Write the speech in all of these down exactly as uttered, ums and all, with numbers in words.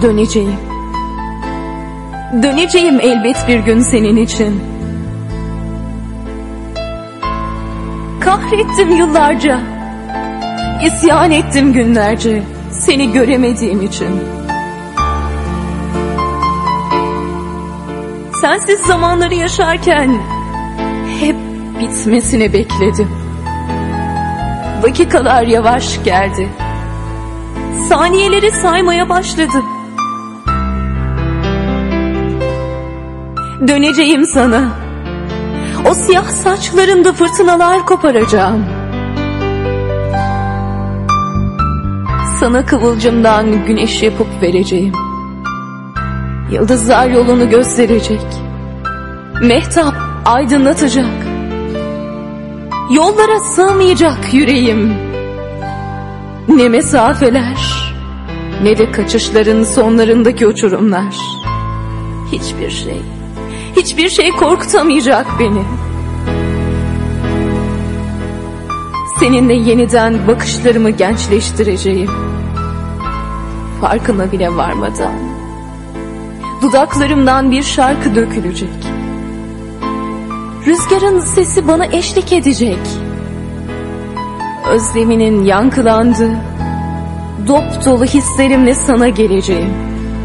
Döneceğim. Döneceğim elbet bir gün senin için. Kahrettim yıllarca, isyan ettim günlerce seni göremediğim için. Sensiz zamanları yaşarken hep bitmesini bekledim. Dakikalar yavaş geldi, saniyeleri saymaya başladım. Döneceğim sana, o siyah saçlarında fırtınalar koparacağım. Sana kıvılcımdan güneş yapıp vereceğim. Yıldızlar yolunu gösterecek, mehtap aydınlatacak. Yollara sığmayacak yüreğim. Ne mesafeler, ne de kaçışların sonlarındaki uçurumlar. Hiçbir şey, hiçbir şey korkutamayacak beni. Seninle yeniden bakışlarımı gençleştireceğim. Farkına bile varmadan dudaklarımdan bir şarkı dökülecek. Rüzgarın sesi bana eşlik edecek. Özleminin yankılandığı dop dolu hislerimle sana geleceğim.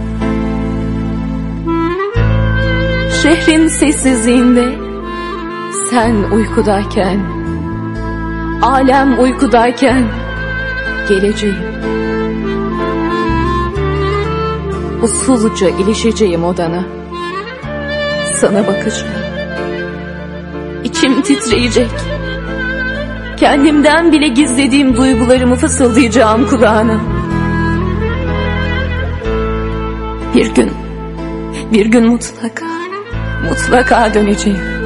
Şehrin sessizliğinde sen uykudayken, alem uykudayken geleceğim. Usulca ilişeceğim odana. Sana bakacağım. İçim titreyecek. Kendimden bile gizlediğim duygularımı fısıldayacağım kulağına. Bir gün, bir gün mutlaka, mutlaka döneceğim.